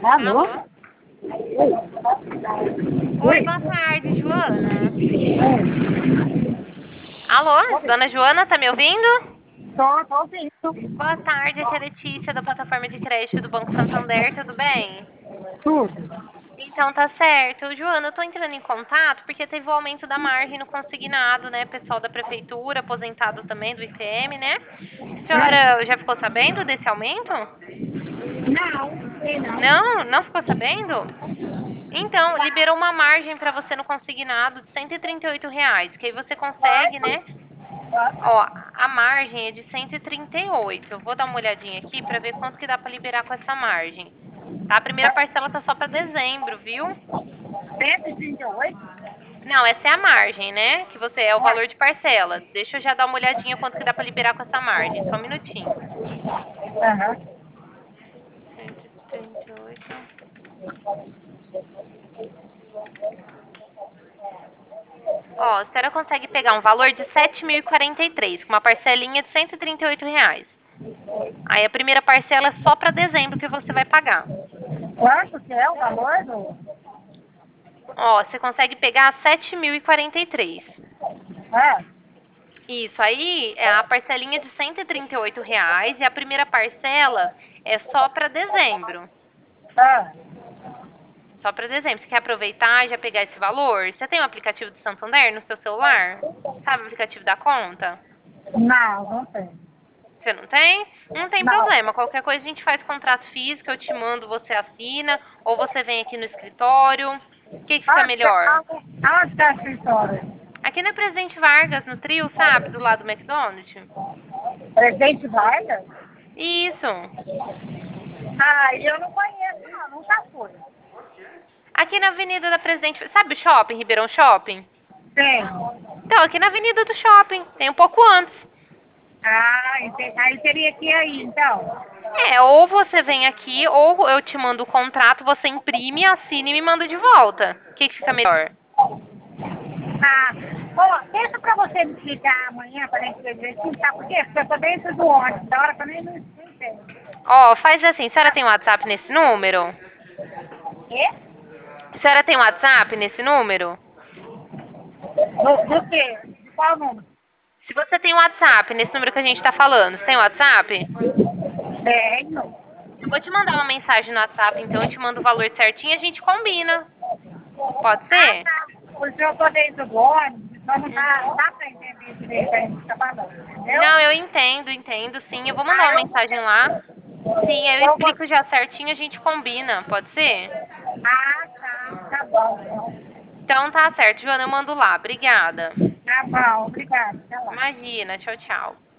Alô? Alô? Oi, Oi? boa tarde, Joana. Oi. Alô, dona Joana, tá me ouvindo? Tô ouvindo. Boa tarde, aqui é a Letícia da plataforma de crédito do Banco Santander, tudo bem? Tudo. Então tá certo. Joana, eu tô entrando em contato porque teve o aumento da margem no consignado, né? Pessoal da prefeitura, aposentado também do ICM, né? A senhora já ficou sabendo desse aumento? Não, sei não. Não ficou sabendo? Então, liberou uma margem para você no consignado de R$ 138, que aí você consegue, né? Ó, a margem é de 138. Eu vou dar uma olhadinha aqui para ver quanto que dá para liberar com essa margem. Tá? A primeira parcela tá só para dezembro, viu? 138? Não, essa é a margem, né? Que você é o valor de parcela. Deixa eu já dar uma olhadinha quanto que dá para liberar com essa margem. Só um minutinho. Aham. 138. Ó, a senhora consegue pegar um valor de 7.043, com uma parcelinha de R$ 138. Aí a primeira parcela é só para dezembro que você vai pagar. Quanto que é o valor do... Ó, você consegue pegar 7.043. É? Isso, aí é a parcelinha de R$ 138 e a primeira parcela é só para dezembro. É. Só para dezembro. Você quer aproveitar e já pegar esse valor? Você tem o aplicativo do Santander no seu celular? Sabe o aplicativo da conta? Não, não tem. Você não tem? Não tem Não. problema. Qualquer coisa a gente faz contrato físico, eu te mando, você assina, ou você vem aqui no escritório. O que fica melhor? Aonde tá a escritório? Aqui na Presidente Vargas, no trio, sabe? Do lado do McDonald's. Presidente Vargas? Isso. Ah, eu não conheço, não. Nunca fui. Aqui na Avenida da Presidente... Sabe o shopping, Ribeirão Shopping? Tem. Então, aqui na Avenida do Shopping. Tem um pouco antes. Ah, aí teria que ir aí, então. É, ou você vem aqui, ou eu te mando o contrato, você imprime, assina e me manda de volta. O que fica melhor? Ah, bom, deixa pra você me explicar amanhã para gente ver direitinho, sabe por quê? Porque eu tô dentro do ônibus, da hora que eu nem não entendo. Ó, faz assim. A senhora tem WhatsApp nesse número? Quê? A senhora tem WhatsApp nesse número? Do quê? De qual número? Se você tem WhatsApp nesse número que a gente tá falando, você tem WhatsApp? Tenho. Eu vou te mandar uma mensagem no WhatsApp, então eu te mando o valor certinho e a gente combina. Pode Ah, ser? tá. Porque eu tô dentro do ônibus, então não Uhum. dá pra entender direito aí o que tá falando, entendeu? Não, eu entendo, sim. Eu vou mandar Ah, uma mensagem lá. Sim, aí eu eu vou... explico já certinho e a gente combina. Pode ser? Ah, tá bom, então. Então tá certo, Joana, eu mando lá. Obrigada. Tá bom, obrigada, até lá. Imagina, tchau, tchau.